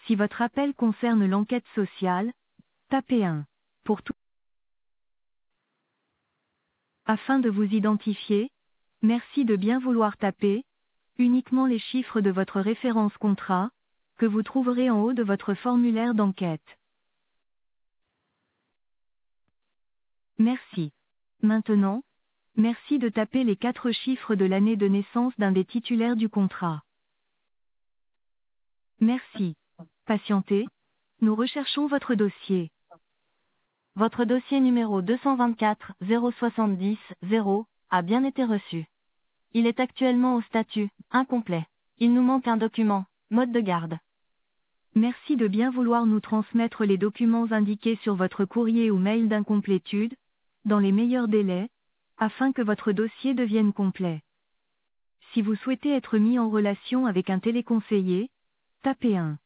Si votre appel concerne l'enquête sociale, tapez 1. Pour tout. Afin de vous identifier, merci de bien vouloir taper uniquement les chiffres de votre référence contrat, que vous trouverez en haut de votre formulaire d'enquête. Merci. Maintenant, merci de taper les 4 chiffres de l'année de naissance d'un des titulaires du contrat. Merci. Patientez, nous recherchons votre dossier. Votre dossier numéro 224 070 0 a bien été reçu. Il est actuellement au statut incomplet. Il nous manque un document, mode de garde. Merci de bien vouloir nous transmettre les documents indiqués sur votre courrier ou mail d'incomplétude, dans les meilleurs délais, afin que votre dossier devienne complet. Si vous souhaitez être mis en relation avec un téléconseiller, tapez 1.